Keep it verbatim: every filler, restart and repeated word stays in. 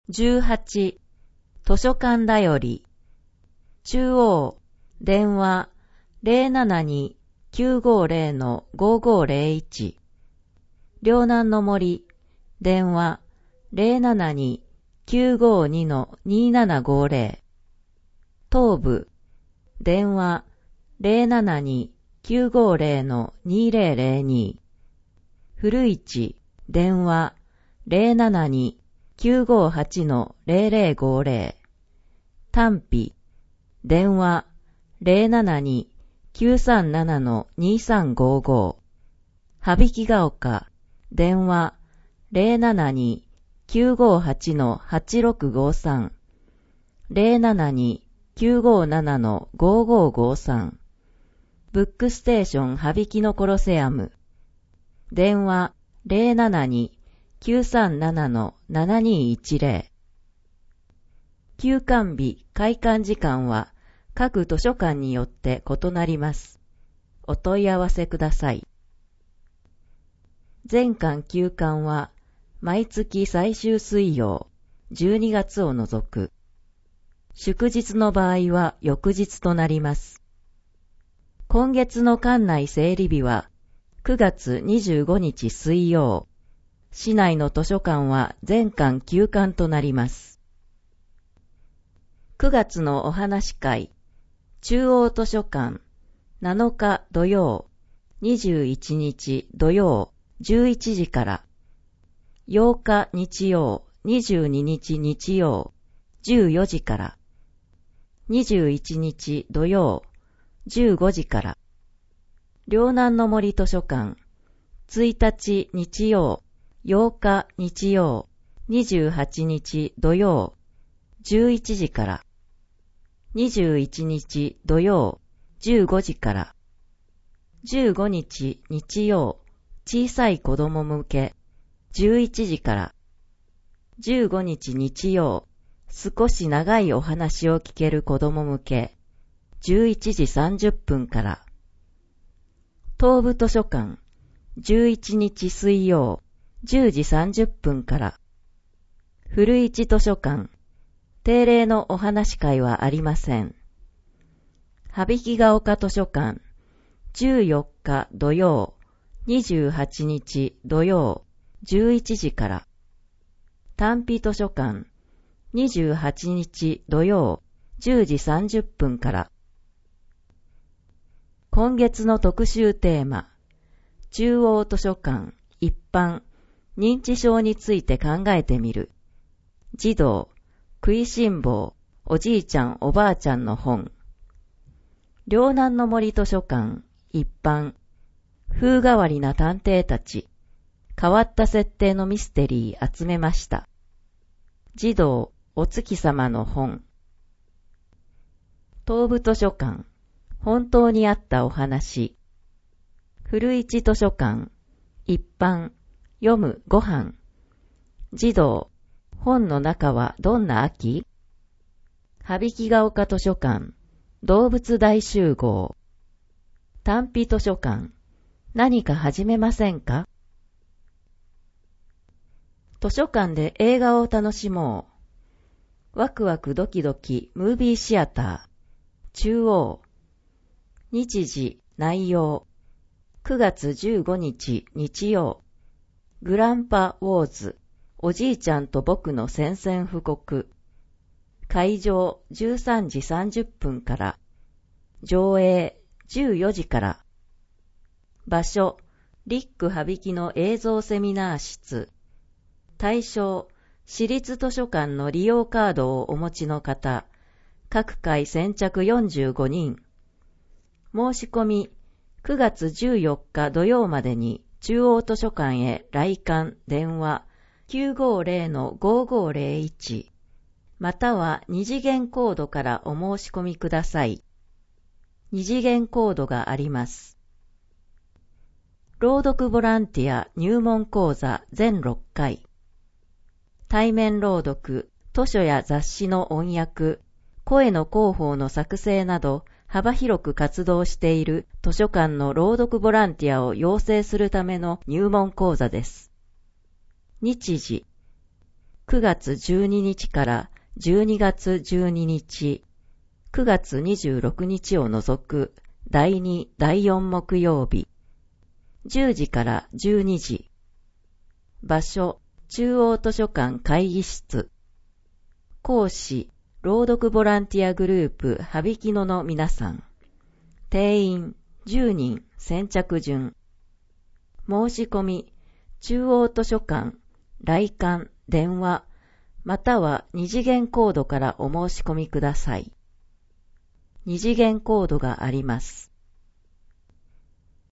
じゅうはち、図書館だより。中央、電話 ゼロななに きゅうごゼロ のごごゼロいち。両南の森、電話 ゼロななに きゅうごに のにななごゼロ。東部、電話 ゼロななに きゅうごゼロ のにゼロゼロに。古市、電話 ゼロななに きゅうごはち のゼロゼロごゼロ。丹比、電話 ゼロななに きゅうさんなな のにさんごご。羽曳ヶ丘、電話 ゼロななに きゅうごはち のはちろくごさん。ゼロななに きゅうごなな のごごごさん。ブックステーション羽曳のコロセアム。電話 ゼロななに きゅうさんなな のななにいちゼロ。休館日、開館時間は各図書館によって異なります。お問い合わせください。全館休館は毎月最終水曜、じゅうにがつを除く。祝日の場合は翌日となります。今月の館内整理日はくがつにじゅうごにち水曜。市内の図書館は全館休館となります。くがつのお話会、中央図書館、なのか土曜、にじゅういちにち土曜、じゅういちじから、ようか日曜、にじゅうににち日曜、じゅうよじから、にじゅういちにち土曜、じゅうごじから、両南の森図書館、ついたち日曜、ようか日曜、にじゅうはちにち土曜、じゅういちじから、にじゅういちにち土曜、じゅうごじから、じゅうごにち日曜、小さい子供向け、じゅういちじから、じゅうごにち日曜、少し長いお話を聞ける子供向け、じゅういちじさんじゅっぷんから、東部図書館、じゅういちにち水曜、じゅうじさんじゅっぷんから、古市図書館、定例のお話会はありません。羽曳ヶ丘図書館、じゅうよっか土曜、にじゅうはちにち土曜、じゅういちじから、丹比図書館、にじゅうはちにち土曜、じゅうじさんじゅっぷんから。今月の特集テーマ、中央図書館、一般、認知症について考えてみる。児童、食いしん坊、おじいちゃんおばあちゃんの本。両南の森図書館、一般、風変わりな探偵たち、変わった設定のミステリー集めました。児童、お月様の本。東部図書館、本当にあったお話。古市図書館、一般、読むご飯。児童、本の中はどんな秋？羽曳ヶ丘図書館、動物大集合。丹比図書館、何か始めませんか？図書館で映画を楽しもう。ワクワクドキドキムービーシアター。中央。日時、内容。くがつじゅうごにち日曜。グランパウォーズ。おじいちゃんと僕の宣戦布告。会場じゅうさんじさんじゅっぷんから。上映じゅうよじから。場所、リック羽曳の映像セミナー室。対象、私立図書館の利用カードをお持ちの方。各回先着よんじゅうごにん。申し込み、くがつじゅうよっか土曜までに中央図書館へ来館電話きゅうごゼロのごごゼロいちまたは二次元コードからお申し込みください。二次元コードがあります。朗読ボランティア入門講座全ろっかい。対面朗読、図書や雑誌の音訳、声の広報の作成など幅広く活動している図書館の朗読ボランティアを養成するための入門講座です。日時、 くがつじゅうににちからじゅうにがつじゅうににち、くがつにじゅうろくにちを除くだいに、だいよん木曜日、じゅうじからじゅうにじ。場所、中央図書館会議室。講師、朗読ボランティアグループはびきのの皆さん。定員じゅうにん先着順。申し込み、中央図書館、来館、電話、または二次元コードからお申し込みください。二次元コードがあります。